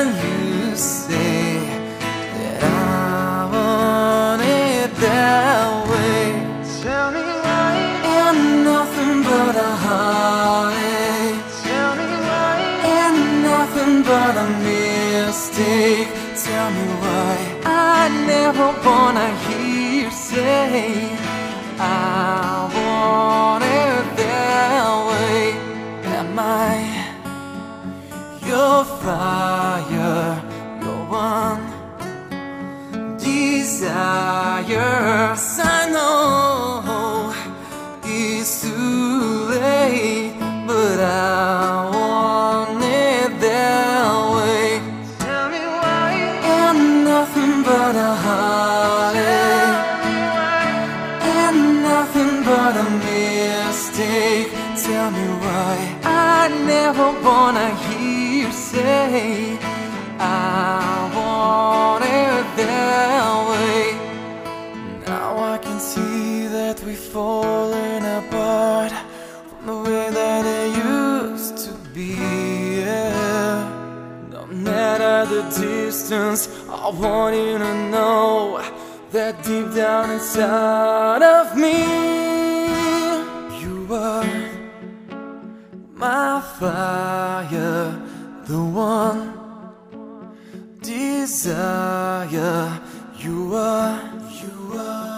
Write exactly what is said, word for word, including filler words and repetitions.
when you say that I want it that way. Tell me why. And nothing but a heartache. Tell me why. And nothing but a mistake. Tell me why. I never wanna hear you say I want it that way. Am I your fire, your one desire? I know it's too late, but I want it that way. Tell me why. And nothing but a heartache, and nothing but a mistake. Tell me why. I never wanna hear you say I want it that way. Now I can see that we're falling apart from the way that it used to be, yeah. No matter the distance, I want you to know that deep down inside of me, you are my fire, the one desire. You are, you are